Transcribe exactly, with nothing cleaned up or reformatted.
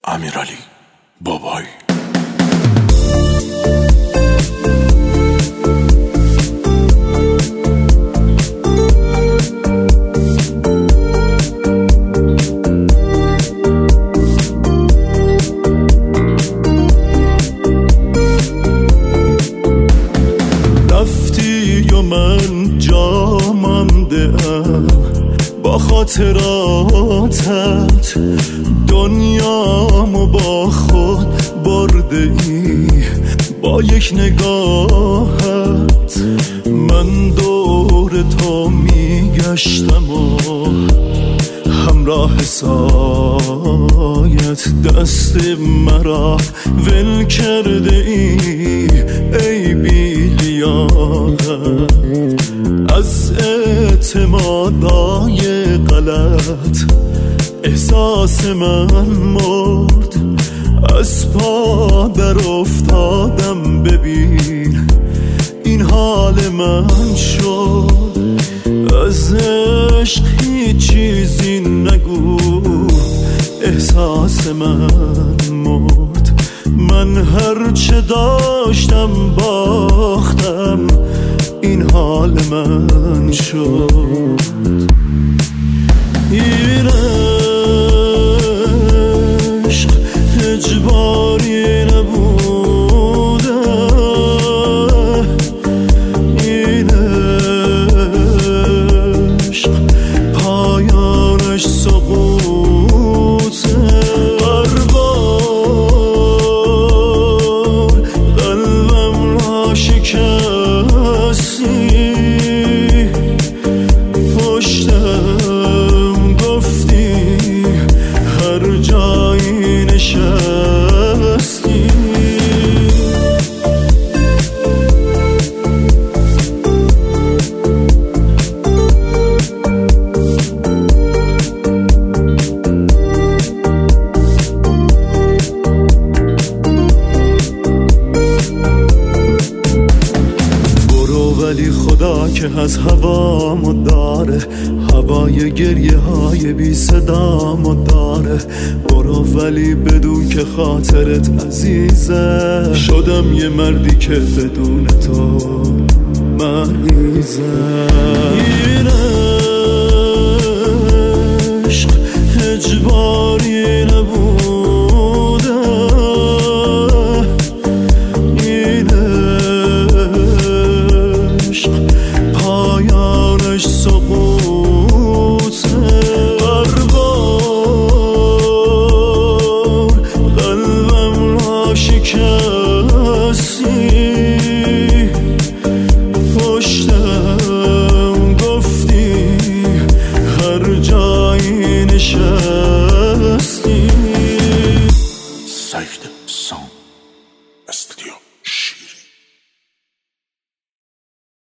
امیرعلی بابایی. رفتی و من جا مانده ام با خاطراتت، دنیامو با خود برده ای با یک نگاهت. من دور تو میگشتم و همراه سایت دست مرا ول کرده ای ای بی لیاقت. از اعتمادای غلط احساس من مرد، از پا در افتادم، ببین این حال من شد. از عشق هیچ چیزی نگو، احساس من مرد. من هرچه داشتم باختم، این حال من شد. این عشق اجباری نبوده، این عشق پایانش سقوطه. هر بار قلبم را شکستی، پشتم گفتی هر جایی نشستی. ولی خدا که از هوامو داره، هوای گریه های بی صدامو داره. برو ولی بدون که خاطرت عزیزه، شدم یه مردی که بدون تو مریضه. این عشق اجباری نبوده، این پایانش سقوطه. هر بار قلبم را شکستی، پشتم گفتی هر جایی نشستی. سجده سام